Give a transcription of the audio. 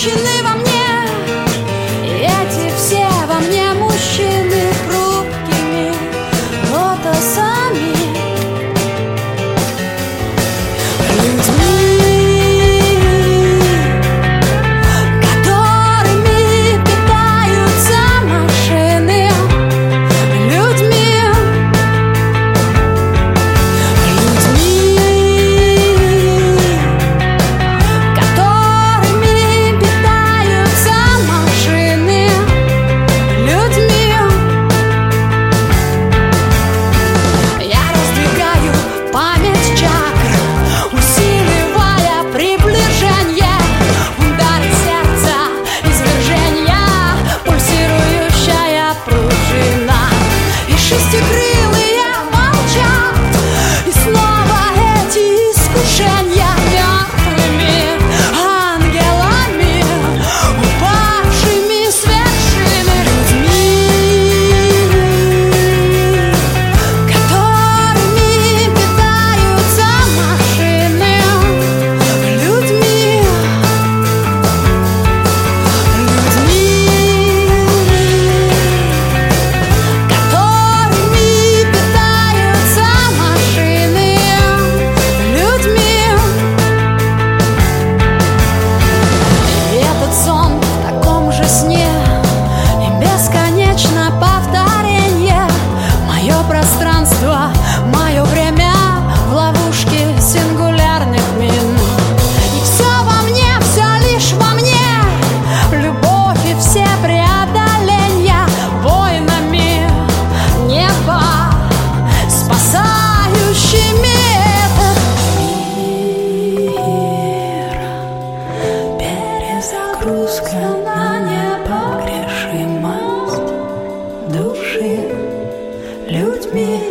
женщины во мне, и эти все во мне мужчины хрупкими лотосами, людьми, которыми питаются машины, людьми, которыми питаются машины, людьми. Я раздвигаю память чакр, усиливая приближение, удары сердца, извержения, пульсирующая пружина. И шестикрылые молчат, и снова эти искушения мертвыми ангелами, упавшими с вершины, людьми, которыми питаются машины, людьми, которыми питаются машины, людьми. И этот сон в таком же сне, и бесконечно повторение. Мое пространство, мое время в ловушке сингулярных мин. И все во мне, все лишь во мне, любовь и все преодоления воинами неба, спасающими этот мир. Перезагрузка на непогрешимость души людьми.